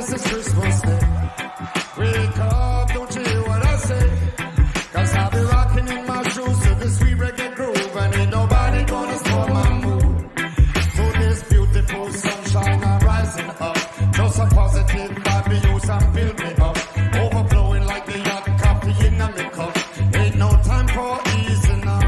Christmas is Christmas Day. Wake up, don't you hear what I say? 'Cause I'll be rocking in my shoes to the sweet reggae groove, and ain't nobody gonna spoil my mood. To this beautiful sunshine I'm rising up. Just a positive vibe, use and build me up. Overflowing like the hot coffee in a me cup. Ain't no time for easing up.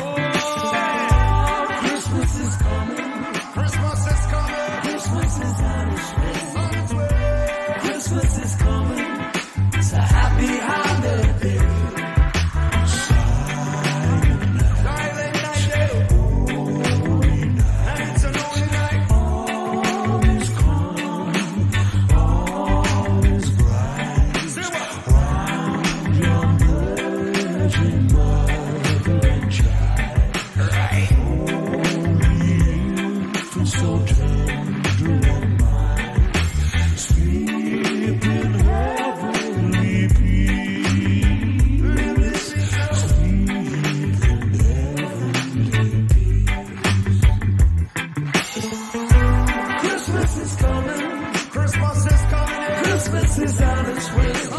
Christmas is coming. Christmas is coming. Christmas is on its way. Christmas is coming. It's a happy holiday. Silent night, holy night. And it's a lonely night. All is calm, all is bright. Round your Virgin Mother and Child. Right. Holy infant, so tender and mild. Sleep in heavenly peace. Sleep in heavenly peace. Christmas is coming. Christmas is coming. Christmas is on its way.